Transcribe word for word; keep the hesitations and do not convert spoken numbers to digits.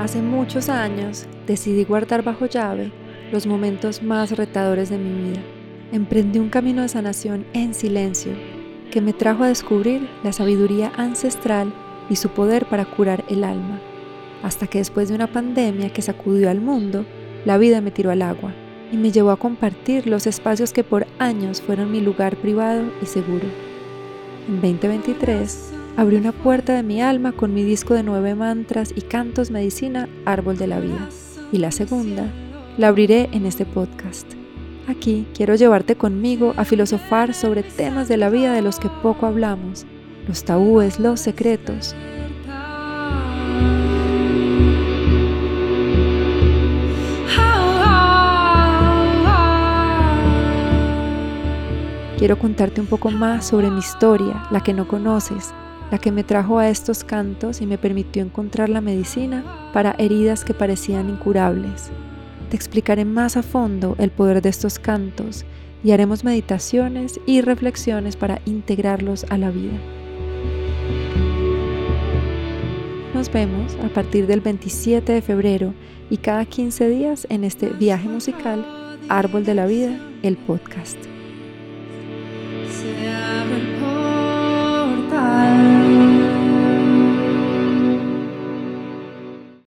Hace muchos años decidí guardar bajo llave los momentos más retadores de mi vida. Emprendí un camino de sanación en silencio que me trajo a descubrir la sabiduría ancestral y su poder para curar el alma. Hasta que después de una pandemia que sacudió al mundo, la vida me tiró al agua y me llevó a compartir los espacios que por años fueron mi lugar privado y seguro. En veinte veintitrés abrí una puerta de mi alma con mi disco de nueve mantras y cantos medicina Árbol de la Vida. Y la segunda la abriré en este podcast. Aquí quiero llevarte conmigo a filosofar sobre temas de la vida de los que poco hablamos, los tabúes, los secretos. Quiero contarte un poco más sobre mi historia, la que no conoces, la que me trajo a estos cantos y me permitió encontrar la medicina para heridas que parecían incurables. Te explicaré más a fondo el poder de estos cantos y haremos meditaciones y reflexiones para integrarlos a la vida. Nos vemos a partir del veintisiete de febrero y cada quince días en este viaje musical Árbol de la Vida, el podcast. Se abre el portal.